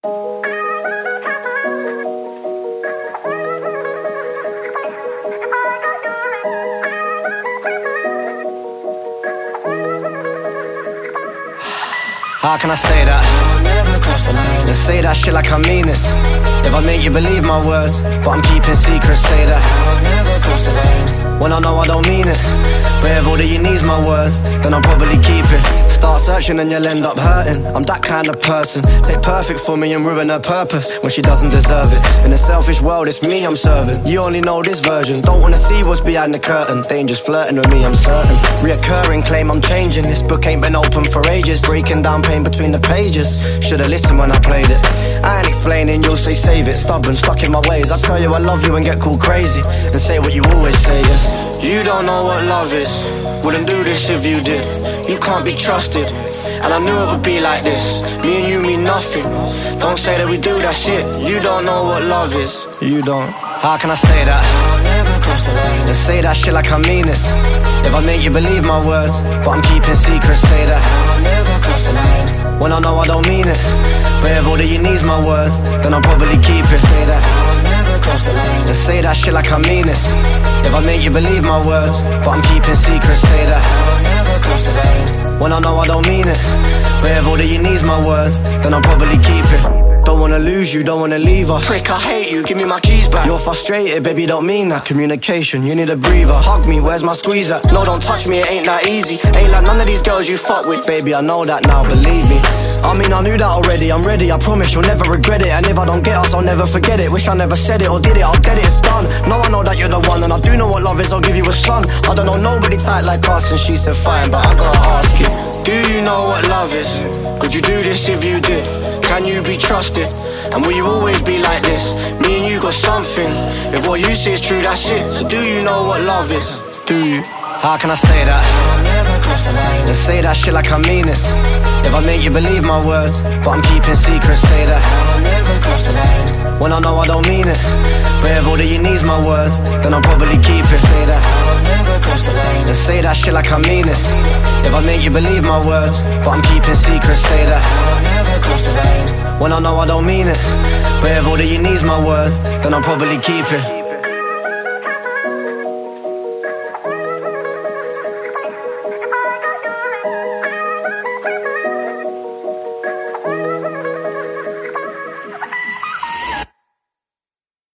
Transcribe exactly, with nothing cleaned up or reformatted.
How can I say that? I'll never cross the line. And say that shit like I mean it. If I make you believe my word, but I'm keeping secrets, say that I'll never cross the line. When I know I don't mean it. But if all that you need's my word, then I'll probably keep it. Start searching and you'll end up hurting. I'm that kind of person. Take perfect for me and ruin her purpose when she doesn't deserve it. In a selfish world, it's me I'm serving. You only know this version. Don't wanna see what's behind the curtain. They ain't just flirting with me, I'm certain. Reoccurring claim I'm changing. This book ain't been open for ages. Breaking down pain between the pages. Should've listened when I played it. I ain't explaining, you'll say save it. Stubborn, stuck in my ways. I tell you I love you and get called crazy. And say what you always say is, you don't know what love is. Wouldn't do this if you did. You can't be trusted. And I knew it would be like this. Me and you mean nothing. Don't say that we do that shit. You don't know what love is. You don't. How can I say that? I'll never cross the line. And say that shit like I mean it. If I make you believe my word, but I'm keeping secrets, say that I'll never cross the line. When I know I don't mean it. But if all that you need's my word, then I'll probably keep it, say that I'll never cross the line. And say that shit like I mean it. If I make you believe my word, but I'm keeping secrets, say that I'll never cross the line. When I know I don't mean it. But if all that you need's my word, then I'll probably keep it. Don't wanna lose you, don't wanna leave her. Prick, I hate you, give me my keys back. You're frustrated, baby, don't mean that. Communication, you need a breather. Hug me, where's my squeeze at? No, don't touch me, it ain't that easy. Ain't like none of these girls you fuck with. Baby, I know that now, believe me. I mean, I knew that already, I'm ready. I promise you'll never regret it. And if I don't get us, I'll never forget it. Wish I never said it or did it, I'll get it, it's done. No, I know that you're the one, and I do know what love is, I'll give you a son. I don't know nobody tight like us, and she said fine, but I gotta ask you, do you know what love is? Would you do this if you did? Can you be trusted? And will you always be like this? Me and you got something. If what you say is true, that's it. So do you know what love is? Do you? How can I say that? I'll never cross the line. And say that shit like I mean it. If I make you believe my word, but I'm keeping secrets, say that I'll never cross the line. When I know I don't mean it. But if all that you need's my word, then I'll probably keep it, say that I'll never cross the line. And say that shit like I mean it. If I make you believe my word, but I'm keeping secrets, say that I'll never cross the line. When I know I don't mean it. But if all that you need's my word, then I'll probably keep it.